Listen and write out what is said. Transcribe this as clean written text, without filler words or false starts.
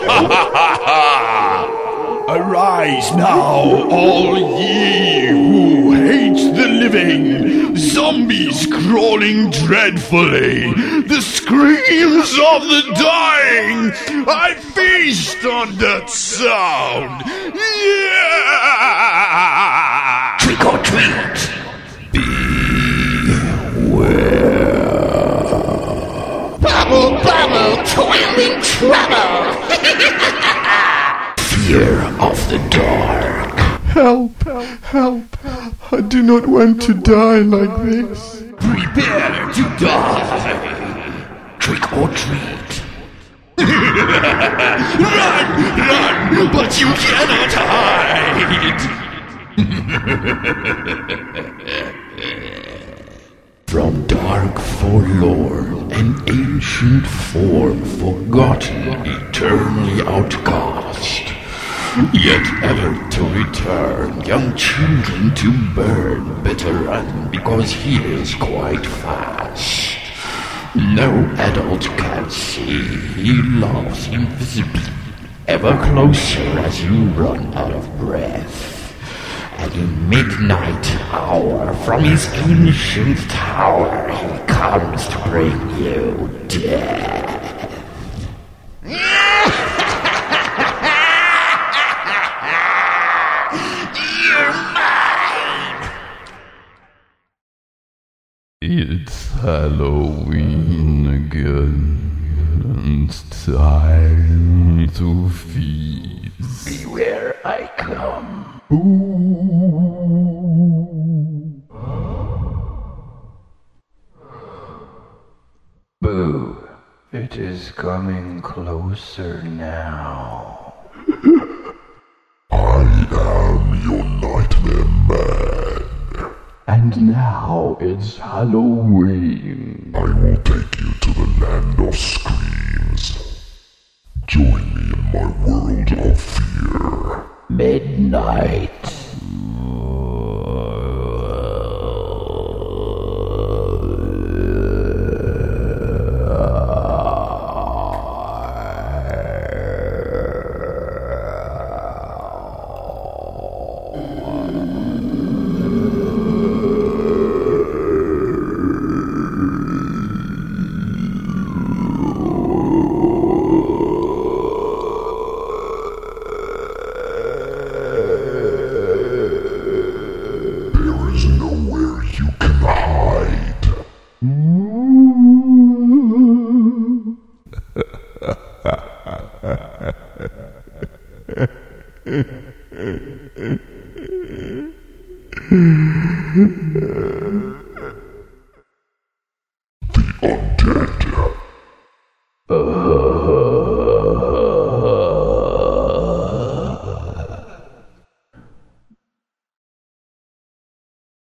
Arise now, all ye who hate the living, zombies crawling dreadfully, the screams of the dying. I feast on that sound. Yeah! Trick or treat. Bubble, bubble, toil in trouble. Fear of the dark. Help, help. I do not want to die like this. Prepare to die. Trick or treat. Run, but you cannot hide. From dark forlorn, an ancient form, forgotten, eternally outcast. Yet ever to return, young children to burn, better run, because he is quite fast. No adult can see, he loves invisibly, ever closer as you run out of breath. And in midnight hour, from his ancient tower, he comes to bring you death. You're mine! It's Halloween again, and time to feast. Beware I come. Boo, it is coming closer now. I am your nightmare man. And now it's Halloween. I will take you to the land of screams. Join me in my world of fear. Midnight. There is nowhere you can hide.